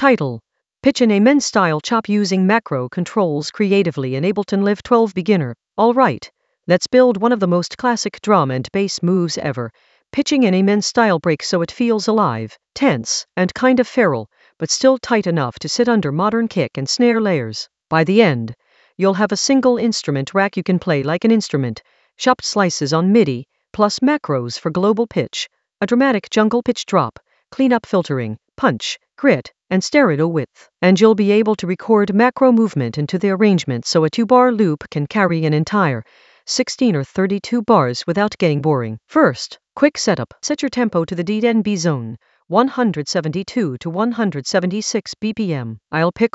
Title: Pitch in Amen Style Chop Using Macro Controls Creatively in Ableton Live 12 Beginner. Alright, let's build one of the most classic drum and bass moves ever. Pitching in Amen style break so it feels alive, tense, and kind of feral, but still tight enough to sit under modern kick and snare layers. By the end, you'll have a single instrument rack you can play like an instrument, chopped slices on MIDI, plus macros for global pitch, a dramatic jungle pitch drop, clean up filtering, punch, grit, and stereo width. And you'll be able to record macro movement into the arrangement so a 2-bar loop can carry an entire 16 or 32 bars without getting boring. First, quick setup. Set your tempo to the DNB zone, 172 to 176 BPM. I'll pick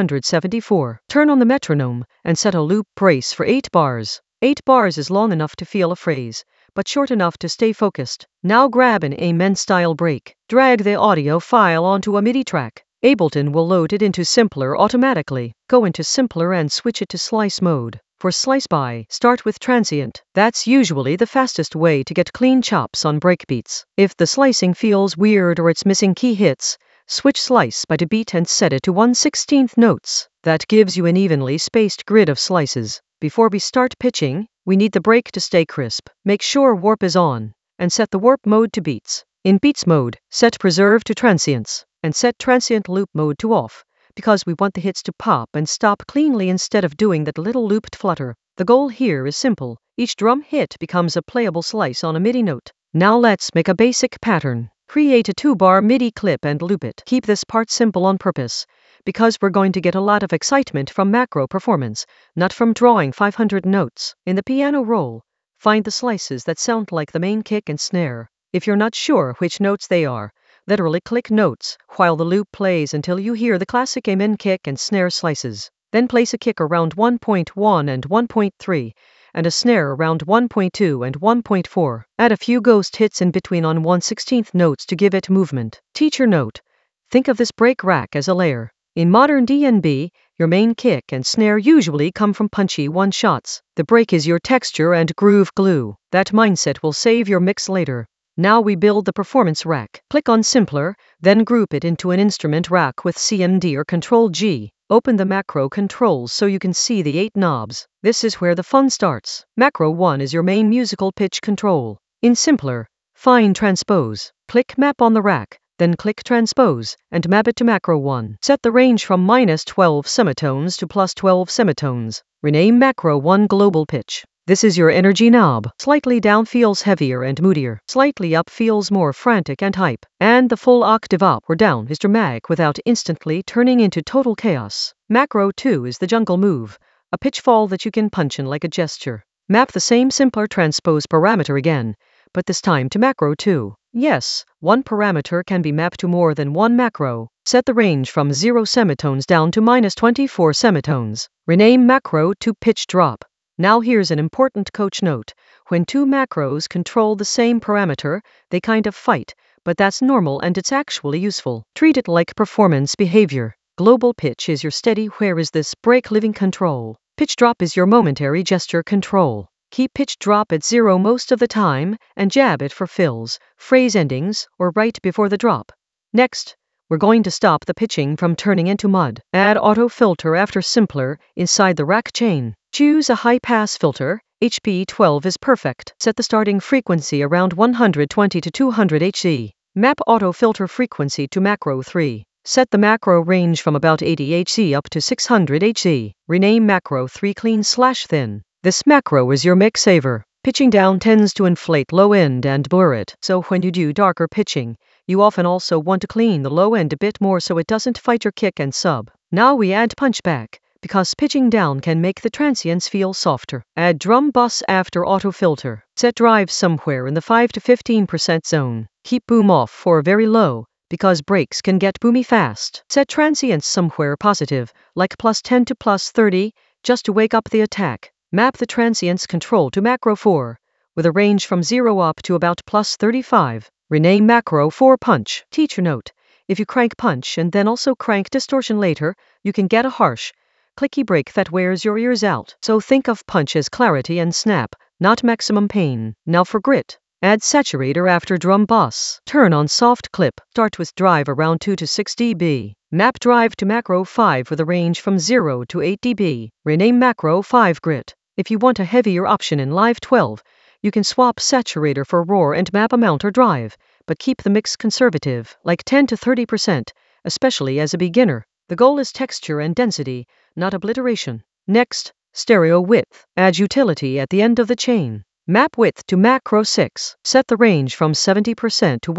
174. Turn on the metronome and set a loop brace for 8 bars. 8 bars is long enough to feel a phrase, but short enough to stay focused. Now grab an Amen style break. Drag the audio file onto a MIDI track. Ableton will load it into Simpler automatically. Go into Simpler and switch it to slice mode. For slice by, start with transient. That's usually the fastest way to get clean chops on breakbeats. If the slicing feels weird or it's missing key hits, switch slice by to beat and set it to 1/16 notes. That gives you an evenly spaced grid of slices. Before we start pitching, we need the break to stay crisp. Make sure warp is on, and set the warp mode to beats. In beats mode, set preserve to transients, and set transient loop mode to off, because we want the hits to pop and stop cleanly instead of doing that little looped flutter. The goal here is simple. Each drum hit becomes a playable slice on a MIDI note. Now let's make a basic pattern. Create a 2-bar MIDI clip and loop it. Keep this part simple on purpose, because we're going to get a lot of excitement from macro performance, not from drawing 500 notes. In the piano roll, find the slices that sound like the main kick and snare. If you're not sure which notes they are, literally click notes while the loop plays until you hear the classic Amen kick and snare slices. Then place a kick around 1.1 and 1.3, and a snare around 1.2 and 1.4. Add a few ghost hits in between on 1/16 notes to give it movement. Teacher note: think of this break rack as a layer. In modern DNB, your main kick and snare usually come from punchy one-shots. The break is your texture and groove glue. That mindset will save your mix later. Now we build the performance rack. Click on Simpler, then group it into an instrument rack with CMD or Ctrl-G. Open the macro controls so you can see the 8 knobs. This is where the fun starts. Macro 1 is your main musical pitch control. In Simpler, find Transpose. Click Map on the rack, then click Transpose, and map it to Macro 1. Set the range from -12 semitones to +12 semitones. Rename Macro 1 Global Pitch. This is your energy knob. Slightly down feels heavier and moodier. Slightly up feels more frantic and hype. And the full octave up or down is dramatic without instantly turning into total chaos. Macro 2 is the jungle move, a pitch fall that you can punch in like a gesture. Map the same Simpler transpose parameter again, but this time to Macro 2. Yes, one parameter can be mapped to more than one macro. Set the range from 0 semitones down to -24 semitones. Rename Macro to Pitch Drop. Now here's an important coach note. When 2 macros control the same parameter, they kind of fight, but that's normal and it's actually useful. Treat it like performance behavior. Global pitch is your steady where is this break living control. Pitch drop is your momentary gesture control. Keep pitch drop at 0 most of the time and jab it for fills, phrase endings, or right before the drop. Next, we're going to stop the pitching from turning into mud. Add auto filter after Simpler inside the rack chain. Choose a high-pass filter. HP12 is perfect. Set the starting frequency around 120 to 200 Hz. Map auto filter frequency to Macro 3. Set the macro range from about 80 Hz up to 600 Hz. Rename Macro 3 Clean/Thin. This macro is your mix saver. Pitching down tends to inflate low end and blur it, so when you do darker pitching, you often also want to clean the low end a bit more so it doesn't fight your kick and sub. Now we add punchback, because pitching down can make the transients feel softer. Add drum bus after auto filter. Set drive somewhere in the 5 to 15% zone. Keep boom off for very low, because breaks can get boomy fast. Set transients somewhere positive, like +10 to +30, just to wake up the attack. Map the transients control to Macro 4, with a range from 0 up to about +35. Rename Macro 4 Punch. Teacher note: if you crank punch and then also crank distortion later, you can get a harsh, clicky break that wears your ears out. So think of punch as clarity and snap, not maximum pain. Now for grit. Add saturator after drum bus. Turn on soft clip. Start with drive around 2 to 6 dB. Map drive to macro 5 with a range from 0 to 8 dB. Rename macro 5 grit. If you want a heavier option in Live 12, you can swap saturator for roar and map amount or drive, but keep the mix conservative, like 10 to 30%, especially as a beginner. The goal is texture and density, not obliteration. Next, stereo width. Add utility at the end of the chain. Map width to macro 6. Set the range from 70% to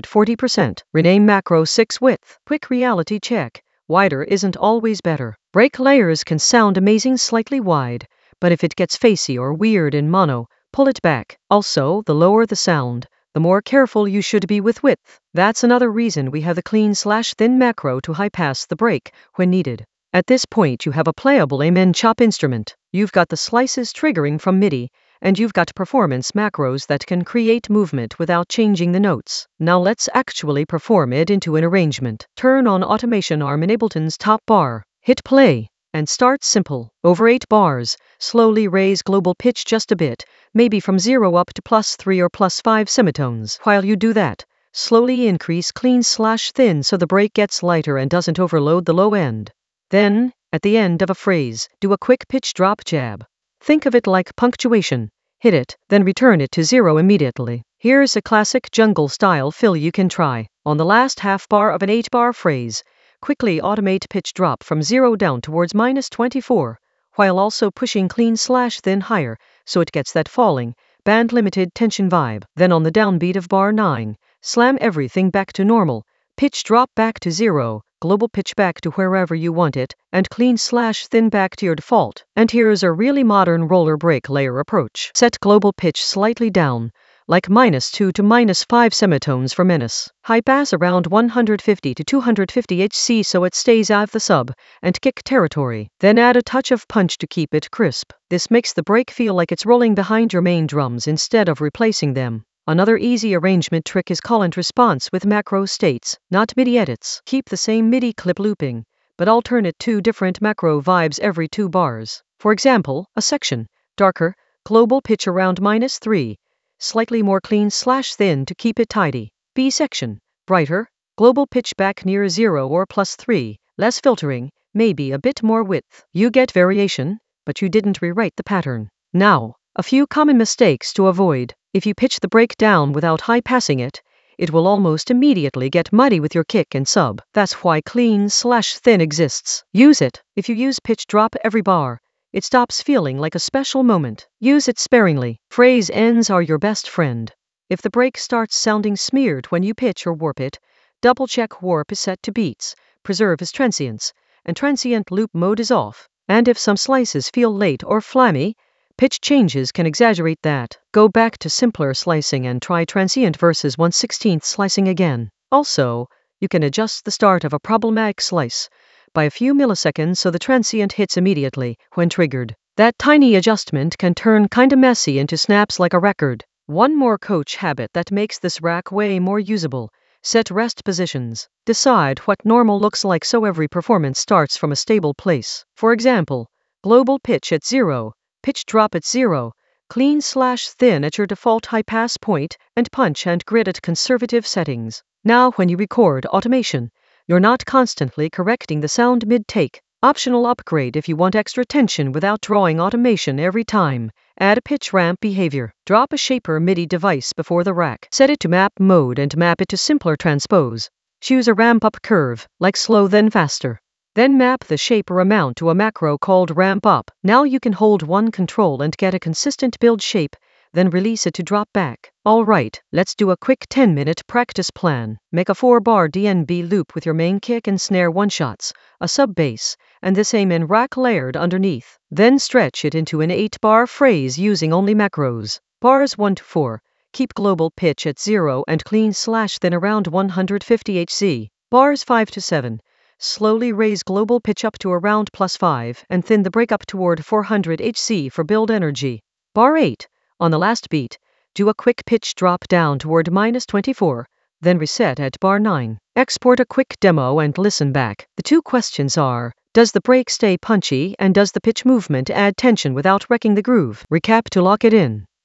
140%. Rename macro 6 width. Quick reality check. Wider isn't always better. Break layers can sound amazing slightly wide, but if it gets facey or weird in mono, pull it back. Also, the lower the sound, the more careful you should be with width. That's another reason we have the clean/thin macro to high pass the break when needed. At this point you have a playable Amen chop instrument. You've got the slices triggering from MIDI, and you've got performance macros that can create movement without changing the notes. Now let's actually perform it into an arrangement. Turn on automation arm in Ableton's top bar. Hit play. And start simple. Over 8 bars, slowly raise global pitch just a bit, maybe from 0 up to +3 or +5 semitones. While you do that, slowly increase clean/thin so the break gets lighter and doesn't overload the low end. Then, at the end of a phrase, do a quick pitch drop jab. Think of it like punctuation. Hit it, then return it to 0 immediately. Here's a classic jungle-style fill you can try. On the last half bar of an 8-bar phrase, quickly automate pitch drop from 0 down towards -24, while also pushing clean/thin higher, so it gets that falling, band-limited tension vibe. Then on the downbeat of bar 9, slam everything back to normal, pitch drop back to 0, global pitch back to wherever you want it, and clean/thin back to your default. And here's a really modern roller break layer approach. Set global pitch slightly down, like -2 to -5 semitones for menace. High pass around 150 to 250 Hz so it stays out of the sub and kick territory. Then add a touch of punch to keep it crisp. This makes the break feel like it's rolling behind your main drums instead of replacing them. Another easy arrangement trick is call and response with macro states, not MIDI edits. Keep the same MIDI clip looping, but alternate 2 different macro vibes every 2 bars. For example, a section, darker, global pitch around -3, slightly more clean/thin to keep it tidy. B section, brighter, global pitch back near 0 or +3, less filtering, maybe a bit more width. You get variation, but you didn't rewrite the pattern. Now, a few common mistakes to avoid. If you pitch the break down without high passing it, it will almost immediately get muddy with your kick and sub. That's why clean/thin exists. Use it. If you use pitch drop every bar, it stops feeling like a special moment. Use it sparingly. Phrase ends are your best friend. If the break starts sounding smeared when you pitch or warp it, double check warp is set to beats, preserve as transients, and transient loop mode is off. And if some slices feel late or flammy, pitch changes can exaggerate that. Go back to simpler slicing and try transient versus 1/16 slicing again. Also, you can adjust the start of a problematic slice by a few milliseconds so the transient hits immediately when triggered. That tiny adjustment can turn kinda messy into snaps like a record. One more coach habit that makes this rack way more usable. Set rest positions. Decide what normal looks like so every performance starts from a stable place. For example, global pitch at 0, pitch drop at 0, clean/thin at your default high pass point, and punch and grit at conservative settings. Now when you record automation, you're not constantly correcting the sound mid-take. Optional upgrade if you want extra tension without drawing automation every time. Add a pitch ramp behavior. Drop a shaper MIDI device before the rack. Set it to map mode and map it to simpler transpose. Choose a ramp up curve, like slow then faster. Then map the shaper amount to a macro called ramp up. Now you can hold one control and get a consistent build shape, then release it to drop back. Alright, let's do a quick 10-minute practice plan. Make a 4-bar DNB loop with your main kick and snare one-shots, a sub-bass, and the same in rack layered underneath. Then stretch it into an 8-bar phrase using only macros. Bars 1 to 4, keep global pitch at 0 and clean/thin around 150 Hz. Bars 5 to 7, slowly raise global pitch up to around +5 and thin the break up toward 400 Hz for build energy. Bar 8, on the last beat, do a quick pitch drop down toward -24, then reset at bar 9. Export a quick demo and listen back. The 2 questions are, does the break stay punchy and does the pitch movement add tension without wrecking the groove? Recap to lock it in.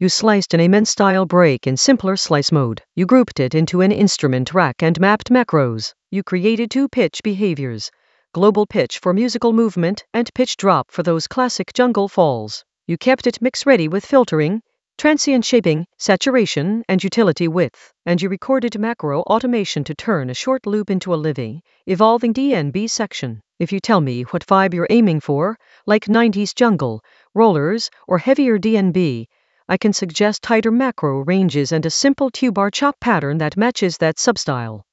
You sliced an Amen style break in simpler slice mode. You grouped it into an instrument rack and mapped macros. You created two pitch behaviors: global pitch for musical movement and pitch drop for those classic jungle falls. You kept it mix ready with filtering, transient shaping, saturation, and utility width. And you recorded macro automation to turn a short loop into a living, evolving DNB section. If you tell me what vibe you're aiming for, like 90s jungle, rollers, or heavier DNB, I can suggest tighter macro ranges and a simple two-bar chop pattern that matches that substyle.